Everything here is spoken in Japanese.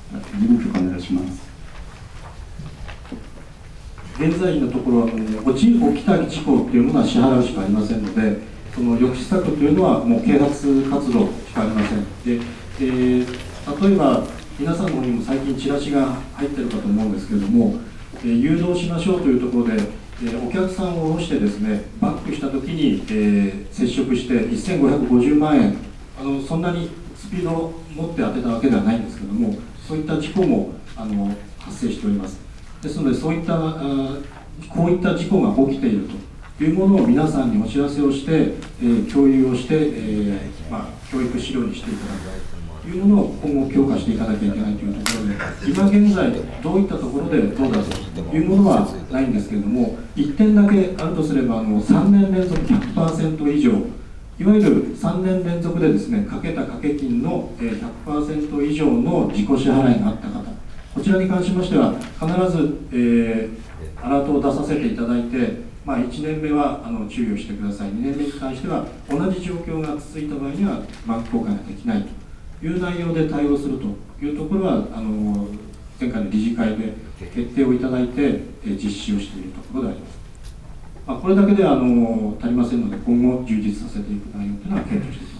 事務局お願いします。 現在のところは起きた事故というものは支払うしかありませんので、その抑止策というのはもう啓発活動しかありません。で、例えば皆さんの方にも最近チラシが入っているかと思うんですけれども、誘導しましょうというところで、お客さんを降ろしてですね、バックしたときに、接触して1550万円、そんなにスピードを持って当てたわけではないんですけれども、そういった事故も発生しております。ですので、こういった事故が起きているというものを皆さんにお知らせをして、共有をして、教育資料にしていただくというものを今後強化していかなきゃいけないというところで、今現在どういったところでどうだというものはないんですけれども、1点だけあるとすれば3年連続 100% 以上、いわゆる3年連続でですね、かけた掛け金の 100% 以上の自己支払いがあった方、こちらに関しましては必ず、アラートを出させていただいて、1年目は注意をしてください、2年目に関しては同じ状況が続いた場合には満期交換ができないという内容で対応するというところは前回の理事会で決定をいただいて実施をしているところであります。これだけでは足りませんので、今後充実させていく内容というのは検討していきます。